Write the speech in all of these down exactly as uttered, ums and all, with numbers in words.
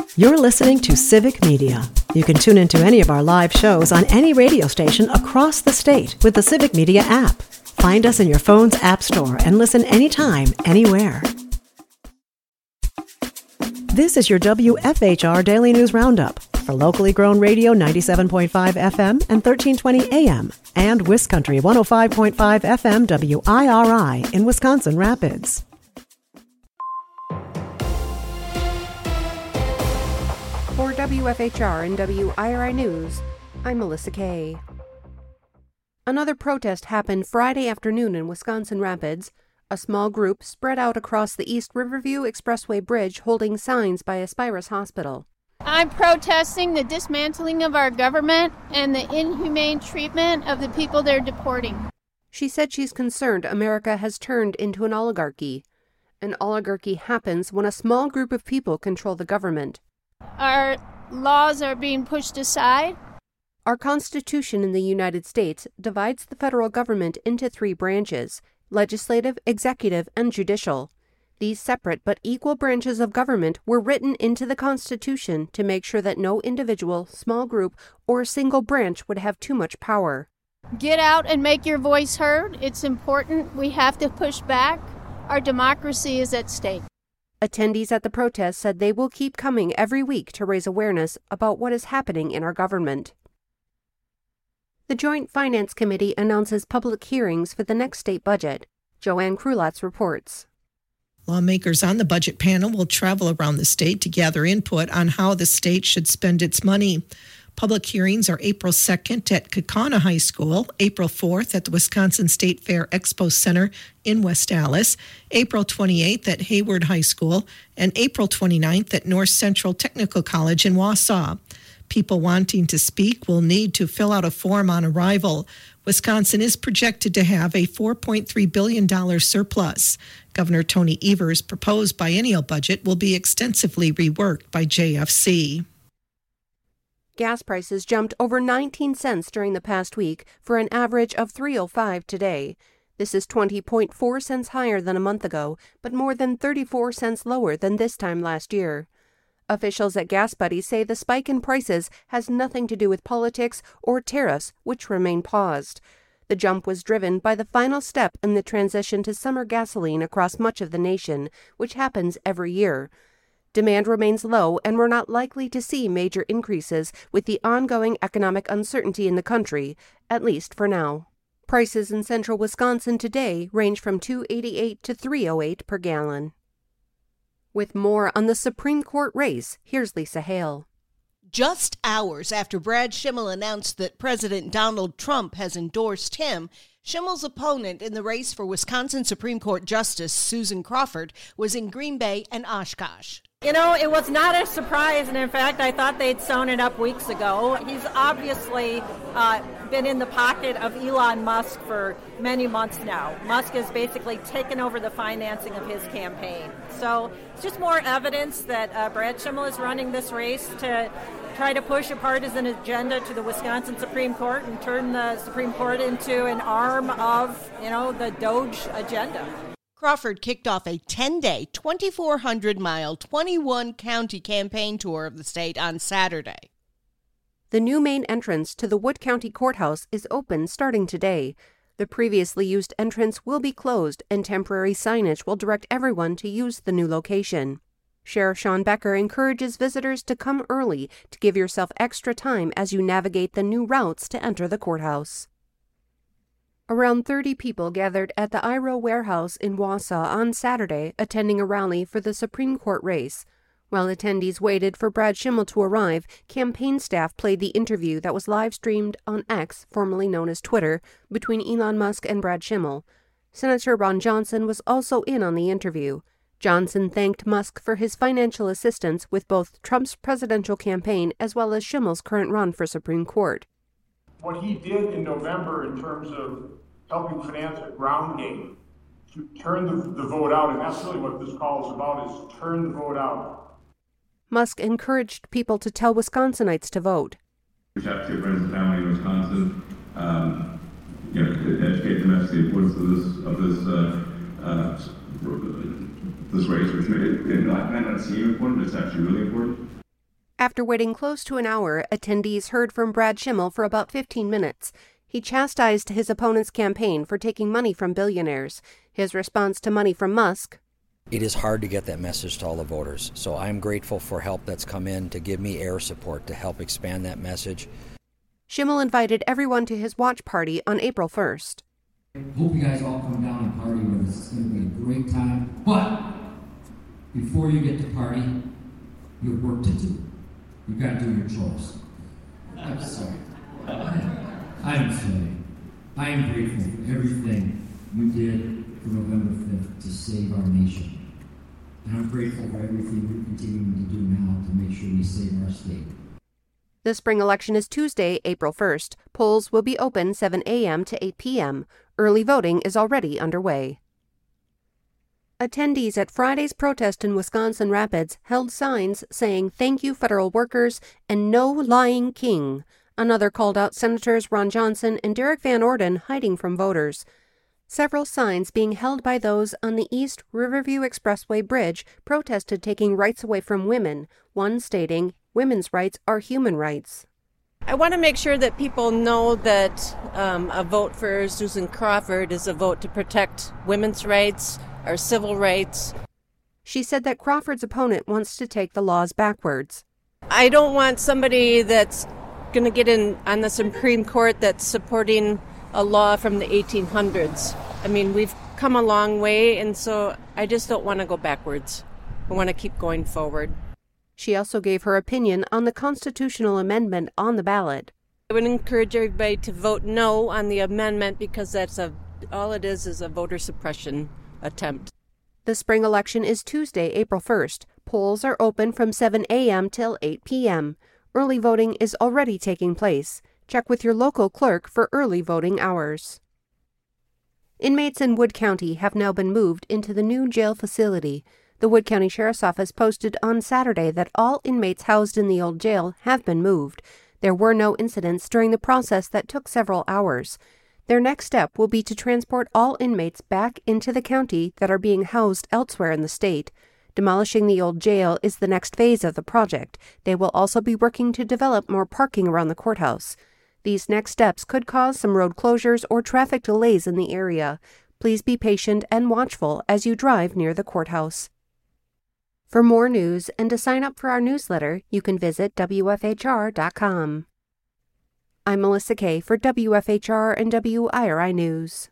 You're listening to Civic Media. You can tune into any of our live shows on any radio station across the state with the Civic Media app. Find us in your phone's app store and listen anytime, anywhere. This is your W F H R Daily News Roundup for locally grown radio ninety-seven point five F M and thirteen twenty A M and WisCountry one oh five point five F M W I R I in Wisconsin Rapids. For W F H R and W I R I News, I'm Melissa Kay. Another protest happened Friday afternoon in Wisconsin Rapids. A small group spread out across the East Riverview Expressway Bridge holding signs by Aspirus Hospital. I'm protesting the dismantling of our government and the inhumane treatment of the people they're deporting. She said she's concerned America has turned into an oligarchy. An oligarchy happens when a small group of people control the government. Our laws are being pushed aside. Our Constitution in the United States divides the federal government into three branches: legislative, executive, and judicial. These separate but equal branches of government were written into the Constitution to make sure that no individual, small group, or single branch would have too much power. Get out and make your voice heard. It's important. We have to push back. Our democracy is at stake. Attendees at the protest said they will keep coming every week to raise awareness about what is happening in our government. The Joint Finance Committee announces public hearings for the next state budget. Joanne Krulatz reports. Lawmakers on the budget panel will travel around the state to gather input on how the state should spend its money. Public hearings are April second at Kaukauna High School, April fourth at the Wisconsin State Fair Expo Center in West Allis, April twenty-eighth at Hayward High School, and April twenty-ninth at North Central Technical College in Wausau. People wanting to speak will need to fill out a form on arrival. Wisconsin is projected to have a four point three billion dollars surplus. Governor Tony Evers' proposed biennial budget will be extensively reworked by J F C. Gas prices jumped over nineteen cents during the past week for an average of three oh five today. This is twenty point four cents higher than a month ago, but more than thirty-four cents lower than this time last year. Officials at Gas Buddy say the spike in prices has nothing to do with politics or tariffs, which remain paused. The jump was driven by the final step in the transition to summer gasoline across much of the nation, which happens every year. Demand remains low, and we're not likely to see major increases with the ongoing economic uncertainty in the country, at least for now. Prices in central Wisconsin today range from two eighty-eight to three oh eight per gallon. With more on the Supreme Court race, here's Lisa Hale. Just hours after Brad Schimel announced that President Donald Trump has endorsed him, Schimel's opponent in the race for Wisconsin Supreme Court Justice Susan Crawford was in Green Bay and Oshkosh. You know, it was not a surprise, and in fact, I thought they'd sewn it up weeks ago. He's obviously uh, been in the pocket of Elon Musk for many months now. Musk has basically taken over the financing of his campaign. So it's just more evidence that uh, Brad Schimel is running this race to try to push a partisan agenda to the Wisconsin Supreme Court and turn the Supreme Court into an arm of, you know, the Doge agenda. Crawford kicked off a ten-day, twenty-four hundred mile, twenty-one county campaign tour of the state on Saturday. The new main entrance to the Wood County Courthouse is open starting today. The previously used entrance will be closed, and temporary signage will direct everyone to use the new location. Sheriff Sean Becker encourages visitors to come early to give yourself extra time as you navigate the new routes to enter the courthouse. Around thirty people gathered at the I R O warehouse in Wausau on Saturday, attending a rally for the Supreme Court race. While attendees waited for Brad Schimel to arrive, campaign staff played the interview that was live-streamed on X, formerly known as Twitter, between Elon Musk and Brad Schimel. Senator Ron Johnson was also in on the interview. Johnson thanked Musk for his financial assistance with both Trump's presidential campaign as well as Schimel's current run for Supreme Court. What he did in November in terms of helping finance a ground game to turn the, the vote out, and that's really what this call is about, is turn the vote out. Musk encouraged people to tell Wisconsinites to vote. Reach out to your friends and family in Wisconsin, um, you know, educate them as to the importance of this, of this, uh, uh, this race, which may, it might not seem important, but it's actually really important. After waiting close to an hour, attendees heard from Brad Schimmel for about fifteen minutes. He chastised his opponent's campaign for taking money from billionaires. His response to money from Musk: It is hard to get that message to all the voters, so I'm grateful for help that's come in to give me air support to help expand that message. Schimmel invited everyone to his watch party on April first. Hope you guys all come down and party with us. It's going to be a great time. But before you get to party, you have work to do. You've got to do your chores. I'm sorry. I'm sorry. I am grateful for everything you did for November fifth to save our nation. And I'm grateful for everything you're continuing to do now to make sure we save our state. The spring election is Tuesday, April first. Polls will be open seven a.m. to eight p.m. Early voting is already underway. Attendees at Friday's protest in Wisconsin Rapids held signs saying "Thank you, federal workers," and "No lying king." Another called out Senators Ron Johnson and Derek Van Orden hiding from voters. Several signs being held by those on the East Riverview Expressway Bridge protested taking rights away from women, one stating, "Women's rights are human rights." I want to make sure that people know that um, a vote for Susan Crawford is a vote to protect women's rights, our civil rights. She said that Crawford's opponent wants to take the laws backwards. I don't want somebody that's going to get in on the Supreme Court that's supporting a law from the eighteen hundreds. I mean, we've come a long way, and so I just don't want to go backwards. I want to keep going forward. She also gave her opinion on the constitutional amendment on the ballot. I would encourage everybody to vote no on the amendment because that's a all it is is a voter suppression attempt. The spring election is Tuesday, April first. Polls are open from seven a.m. till eight p.m. Early voting is already taking place. Check with your local clerk for early voting hours. Inmates in Wood County have now been moved into the new jail facility. The Wood County Sheriff's Office posted on Saturday that all inmates housed in the old jail have been moved. There were no incidents during the process that took several hours. Their next step will be to transport all inmates back into the county that are being housed elsewhere in the state. Demolishing the old jail is the next phase of the project. They will also be working to develop more parking around the courthouse. These next steps could cause some road closures or traffic delays in the area. Please be patient and watchful as you drive near the courthouse. For more news and to sign up for our newsletter, you can visit W F H R dot com. I'm Melissa Kay for W F H R and W I R I News.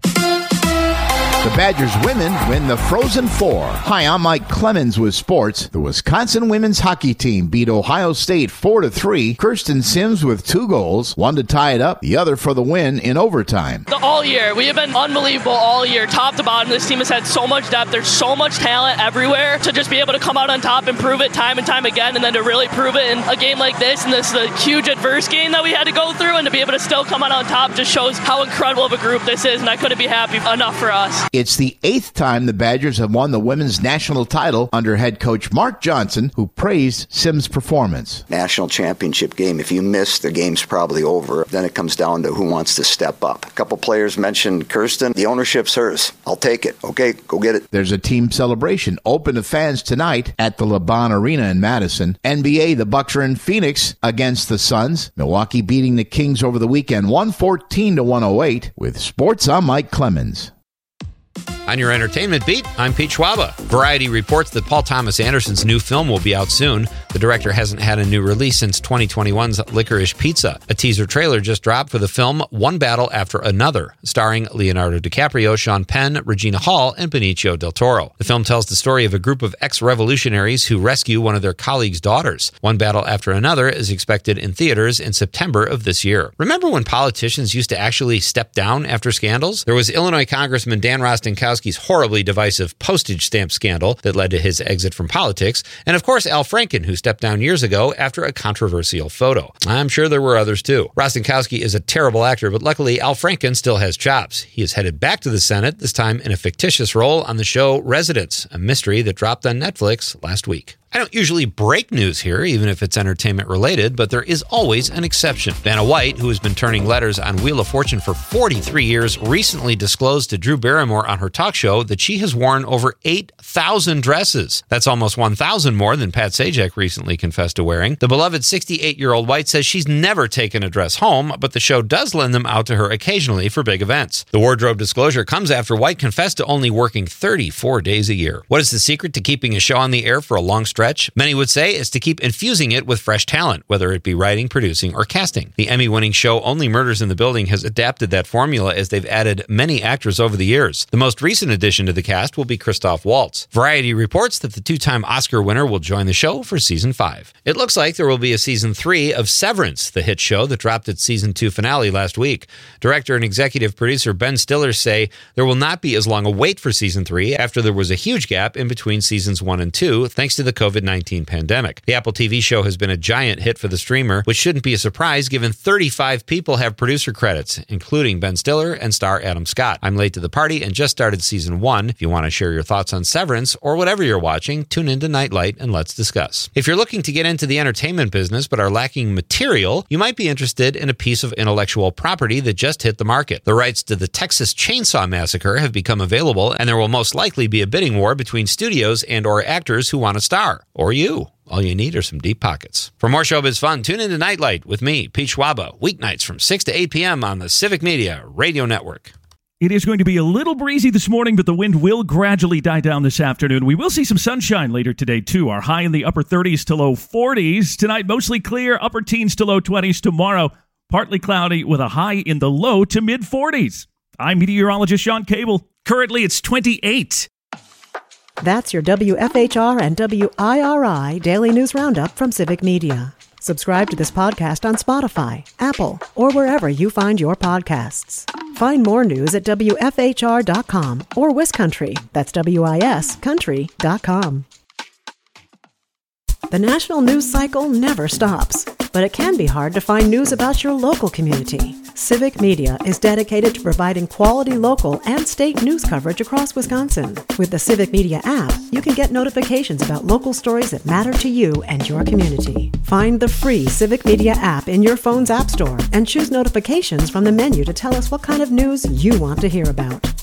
The Badgers women win the Frozen Four. Hi, I'm Mike Clemens with sports. The Wisconsin women's hockey team beat Ohio State four to three. Kirsten Sims with two goals, one to tie it up, the other for the win in overtime. All year, we have been unbelievable all year, top to bottom. This team has had so much depth. There's so much talent everywhere. To just be able to come out on top and prove it time and time again, and then to really prove it in a game like this, and this is a huge adverse game that we had to go through, and to be able to still come out on top just shows how incredible of a group this is, and I couldn't be happy enough for us. It's the eighth time the Badgers have won the women's national title under head coach Mark Johnson, who praised Sims' performance. National championship game. If you miss, the game's probably over. Then it comes down to who wants to step up. A couple players mentioned Kirsten. The ownership's hers. I'll take it. Okay, go get it. There's a team celebration open to fans tonight at the LeBron Arena in Madison. N B A, the Bucks are in Phoenix against the Suns. Milwaukee beating the Kings over the weekend one fourteen to one oh eight. With sports, I'm Mike Clemens. On your entertainment beat, I'm Pete Schwaba. Variety reports that Paul Thomas Anderson's new film will be out soon. The director hasn't had a new release since twenty twenty-one's Licorice Pizza. A teaser trailer just dropped for the film One Battle After Another, starring Leonardo DiCaprio, Sean Penn, Regina Hall, and Benicio del Toro. The film tells the story of a group of ex-revolutionaries who rescue one of their colleagues' daughters. One Battle After Another is expected in theaters in September of this year. Remember when politicians used to actually step down after scandals? There was Illinois Congressman Dan Rostenkowski's horribly divisive postage stamp scandal that led to his exit from politics, and of course Al Franken, who stepped down years ago after a controversial photo. I'm sure there were others too. Rostenkowski is a terrible actor, but luckily Al Franken still has chops. He is headed back to the Senate, this time in a fictitious role on the show Residence, a mystery that dropped on Netflix last week. I don't usually break news here, even if it's entertainment related, but there is always an exception. Vanna White, who has been turning letters on Wheel of Fortune for forty-three years, recently disclosed to Drew Barrymore on her talk show that she has worn over eight thousand dresses. That's almost one thousand more than Pat Sajak recently confessed to wearing. The beloved sixty-eight-year-old White says she's never taken a dress home, but the show does lend them out to her occasionally for big events. The wardrobe disclosure comes after White confessed to only working thirty-four days a year. What is the secret to keeping a show on the air for a long stretch? Many would say is to keep infusing it with fresh talent, whether it be writing, producing, or casting. The Emmy-winning show Only Murders in the Building has adapted that formula as they've added many actors over the years. The most recent addition to the cast will be Christoph Waltz. Variety reports that the two-time Oscar winner will join the show for season five. It looks like there will be a season three of Severance, the hit show that dropped its season two finale last week. Director and executive producer Ben Stiller say there will not be as long a wait for season three after there was a huge gap in between seasons one and two thanks to the covid nineteen pandemic. The Apple T V show has been a giant hit for the streamer, which shouldn't be a surprise given thirty-five people have producer credits, including Ben Stiller and star Adam Scott. I'm late to the party and just started season one. If you want to share your thoughts on Severance or whatever you're watching, tune into Nightlight and let's discuss. If you're looking to get into the entertainment business but are lacking material, you might be interested in a piece of intellectual property that just hit the market. The rights to the Texas Chainsaw Massacre have become available, and there will most likely be a bidding war between studios and or actors who want to star. Or you. All you need are some deep pockets. For more showbiz fun, tune into Nightlight with me, Pete Schwaba, weeknights from six to eight p.m. on the Civic Media Radio Network. It is going to be a little breezy this morning, but the wind will gradually die down this afternoon. We will see some sunshine later today, too. Our high in the upper thirties to low forties. Tonight, mostly clear, upper teens to low twenties. Tomorrow, partly cloudy with a high in the low to mid forties. I'm meteorologist Sean Cable. Currently, it's twenty-eight. That's your W F H R and W I R I Daily News Roundup from Civic Media. Subscribe to this podcast on Spotify, Apple, or wherever you find your podcasts. Find more news at W F H R dot com or WisCountry. That's W I S country dot com. The national news cycle never stops, but it can be hard to find news about your local community. Civic Media is dedicated to providing quality local and state news coverage across Wisconsin. With the Civic Media app, you can get notifications about local stories that matter to you and your community. Find the free Civic Media app in your phone's app store and choose notifications from the menu to tell us what kind of news you want to hear about.